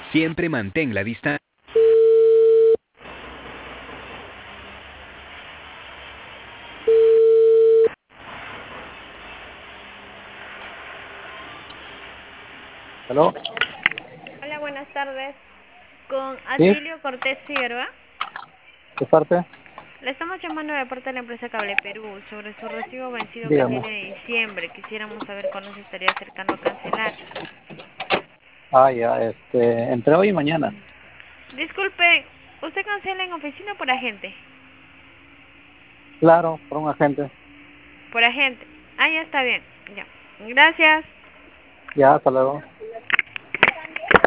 Siempre mantén la distancia. ¿Aló? Hola, buenas tardes. Con ¿Sí? Atilio Cortés Figueroa. ¿Qué parte? Le estamos llamando de parte de la empresa Cable Perú sobre su recibo vencido que Dígame. tiene de diciembre. Quisiéramos saber cuándo se estaría acercando a cancelar. Ah, ya, entre hoy y mañana. Disculpe, ¿usted cancela en oficina o por agente? Claro, por un agente. Por agente. Ah, ya está bien. Ya. Gracias. Ya, hasta luego.